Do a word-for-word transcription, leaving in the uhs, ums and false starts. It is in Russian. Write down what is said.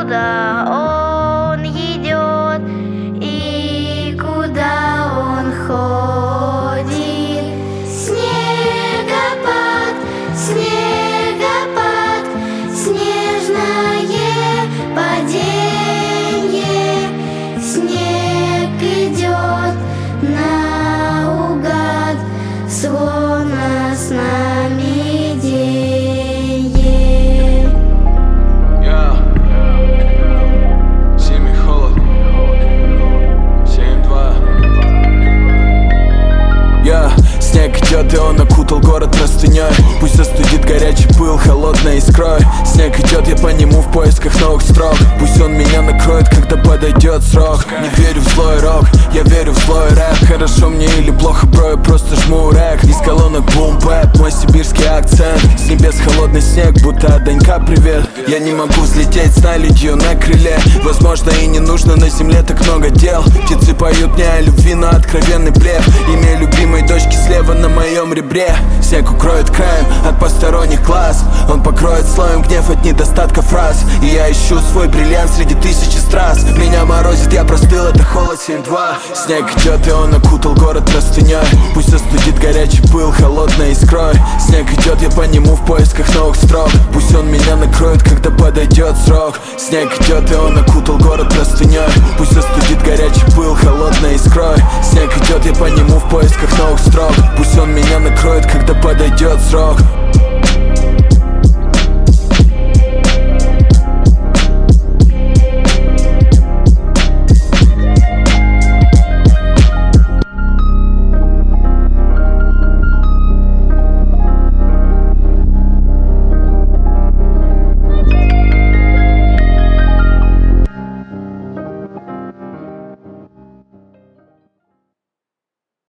куда он идет и куда он ходит. Снегопад, снегопад, снежное паденье. Снег идет наугад, словно с нами деньги. Я зимний холод семь два. Я снег идет, и он окутал город простыней. Пусть остудит горячий пыл холодной искрой. Снег идет, я по нему в поисках новых строк. Пусть он меня накроет, когда подойдет срок. Не верю в злой рок, я верю в злой рэп. Хорошо мне или плохо, бро, я просто жму рэк. Из колонок бум-бэп, мой сибирский акцент. С небес холодный снег, будто от Данька привет. Я не могу взлететь с наледью на крыле. Возможно и не нужно, на земле так много дел. Птицы поют мне о любви, но откровенный блеф. Имя любимой дочки слева на моем ребре. Снег укроет краем от посторонних глаз. Он покроет слоем гнев от недостатка фраз. И я ищу свой бриллиант среди тысячи страз. Меня морозит, я простыл, это холод семь два. Снег идет, и он окутал город простыней. Пусть остудит горячий пыл холодной искрой. Снег идет, я по нему в поисках новых строк. Пусть он меня накроет, когда подойдет срок. Снег идет, и он окутал город простыней. Пусть остудит горячий пыл холодной искрой. Снег идет, я по нему в поисках новых строк. Пусть он меня накроет, когда подойдет срок.